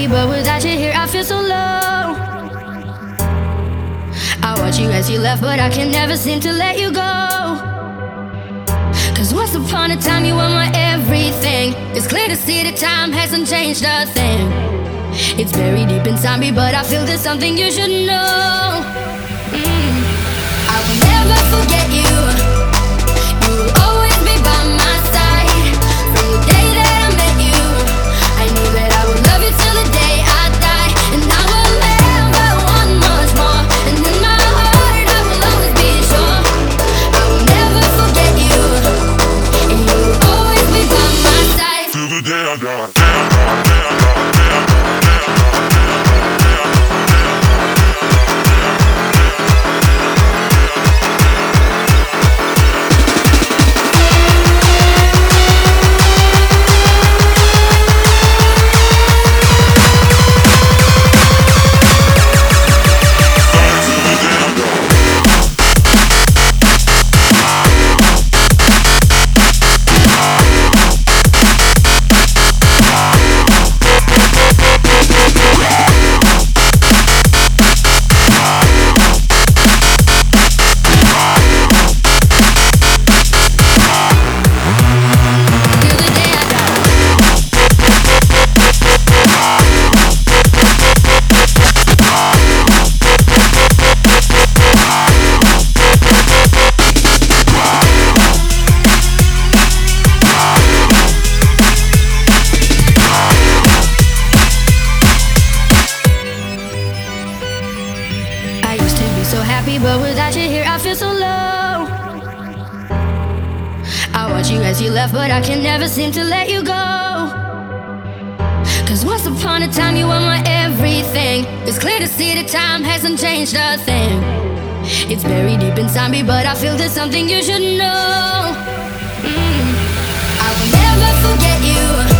happy, but without you here, I feel so low. I watch you as you left, but I can never seem to let you go. Cause once upon a time, you were my everything. It's clear to see that time hasn't changed a thing. It's buried deep inside me, but I feel there's something you should know. I will never forget you. You will always be by my side. From the day that I met you, I knew that I would love you till the day I die. And I will never want much more. And in my heart, I will always be sure. I will never forget you. And you will always be by my side. Till the day I die. So happy, but without you here, I feel so low. I watch you as you left, but I can never seem to let you go. Cause once upon a time, you were my everything. It's clear to see that time hasn't changed a thing. It's buried deep inside me, but I feel there's something you should know. I will never forget you.